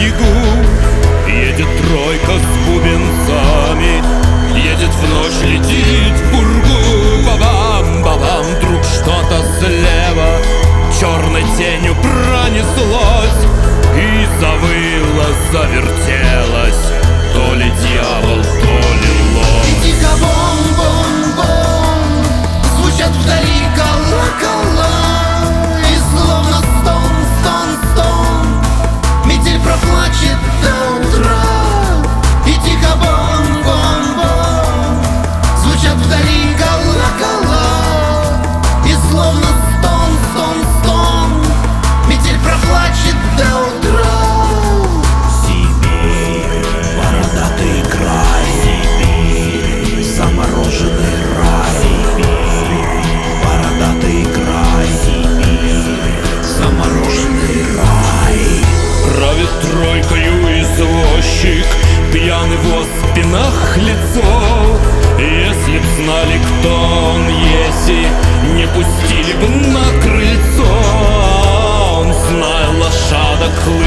снегу. Едет тройка с бубенцами, едет в ночь, летит в пургу. Бабам, бабам, вдруг что-то слева черной тенью пронеслось и завыло, завертелось. То ли дьявол, то ли лось. И тихо бом-бом-бом звучат вдали колокола, и словно стон, стон, стон метель проплачет до утра. И тихо бом-бом-бом звучат вдали колокола, и словно стон, стон, стон метель проплачет до утра. Сибирь, бородатый край, Сибирь, замороженный рай, Сибирь, бородатый край, Сибирь, замороженный рай. Правит тройкою извозчик, пьяный в спинах лицо. Если б знали, кто он еси, не пустили бы на крыльцо. Он, зная лошадок,